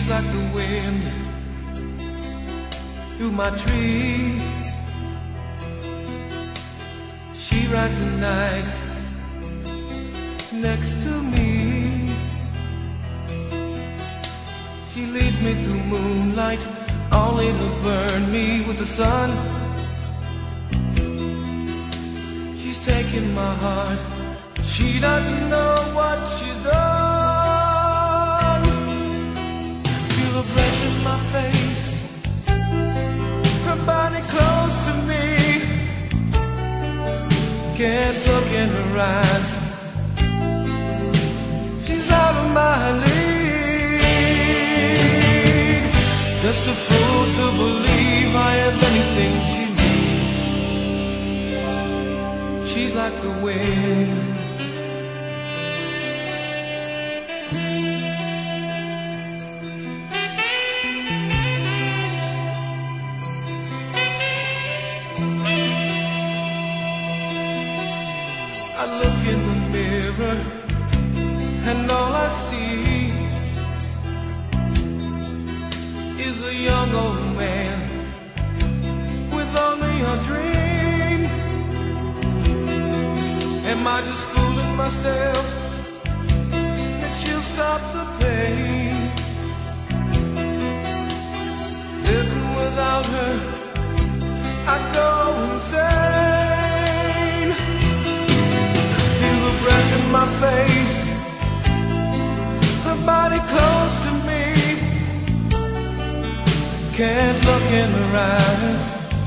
like the wind through my tree. She rides the night next to me. She leads me through moonlight, only to burn me with the sun. She's taking my heart, but she doesn't know what she's done. Feel her breath in my face, her body close to me. Can't look in her eyes, she's out of my league. Just a fool to believe I have anything she needs. She's like the wind. I look in the mirror and all I see is a young old man with only a dream. Am I just fooling myself that she'll stop the pain? Living without her, I go insane. Feel the breath in my face, her body close to me. Can't look in her eyes,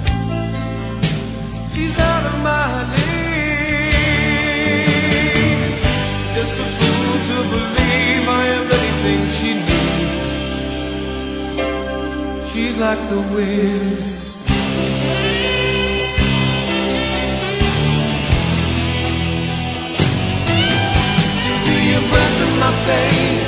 she's out of my league. Just a fool to believe I have anything she needs. She's like the wind. Feel your breath in my face,